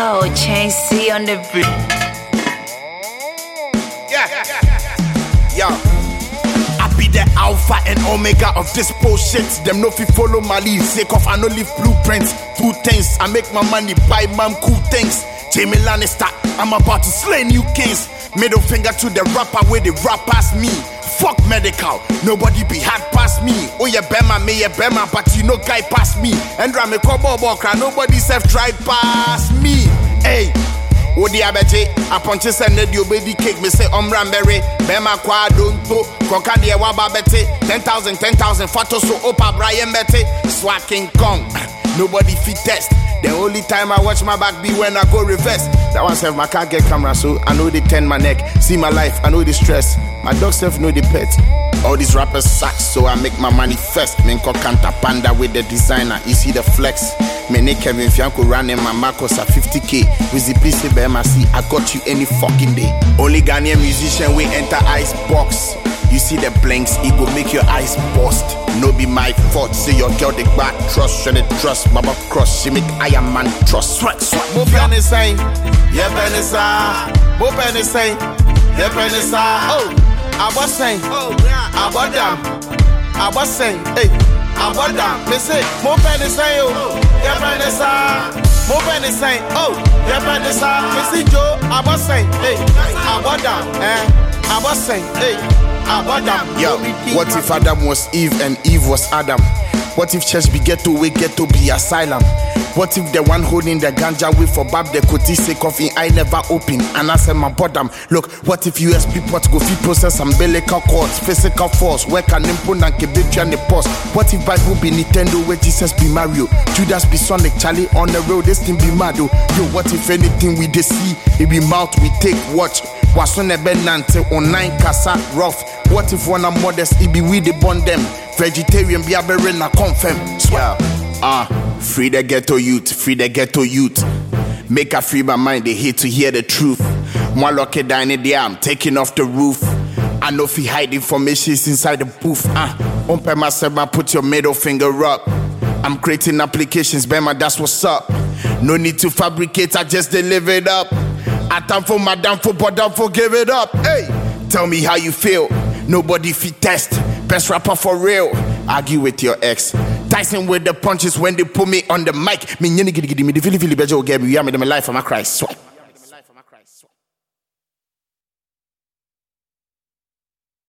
Yo, Chain C on the beat. Yeah. Yo. I be the alpha and omega of this bullshit. Them no fi follow my lead, sake of I no leave blueprints. 2 things, I make my money, buy mom cool things. Jamie Lannister, I'm about to slay new kings. Middle finger to the rapper where they rap past me. Fuck medical, nobody be hard past me. Oh yeah, Bema, me yeah Bema, but you know guy past me. And Rame Kobo Bokra, nobody self tried past me. Hey, Odi Abeje, I punches and need your baby cake. Me say Ramberry, Bema Kwa Donto, Kokadia Wababete, 10,000, Fato so Opa Brian Bete, Swat King Kong. Nobody fit test. The only time I watch my back be when I go reverse. That one self my car get camera, so I know they turn my neck. See my life, I know the stress. My dog self know the pet. All these rappers suck, so I make my money first. Menko Kanta Panda with the designer, you see the flex. Mene Kevin Fianco running my Marcos at 50k. With the PC BMC, I got you any fucking day. Only Ghanaian musician we enter ice box. You see the blinks, it go make your eyes bust. No be my fault, say your girl the bad trust, shred it trust, Baba cross, she make Iron Man trust. Swat, mo penny saying, yeah penny sa, mo penny saying, yeah penny sa. Oh, I was saying, I was damn, I was saying, hey, I was damn. Me say, mo penny saying, oh, yeah penny sa, mo penny saying, oh, yeah penny sa. Me see Joe, I was saying, hey, I was damn, I was saying, hey. Yo, what if Adam was Eve and Eve was Adam? What if church be ghetto, we get to be asylum? What if the one holding the ganja way for Bab the Koti say coffee I never open and I said my bottom? Look, what if USB port go fit process umbilical cords, physical force, work an input and kebetri and the post? What if Bible be Nintendo where Jesus be Mario, Judas be Sonic, Charlie on the road, this thing be Mado? Yo, what if anything we dey see, it be mouth we take watch? Wasone benante online kasa rough. What if one are modest, it be we the bond them? Vegetarian be a berena confirm. Swell. Free the ghetto youth, free the ghetto youth. Make a free my mind, they hate to hear the truth. One lucky dining there, I'm taking off the roof. I know if he hide informations inside the booth. Umpe myself, put your middle finger up. I'm creating applications, Bema, that's what's up. No need to fabricate, I just deliver it up. I time for my damn for, but don't forgive it up. Hey, tell me how you feel. Nobody fit test. Best rapper for real. Argue with your ex. Tyson with the punches when they put me on the mic. Me nyini gidi me the fili bejo get me. We are me my life, I'm a Christ.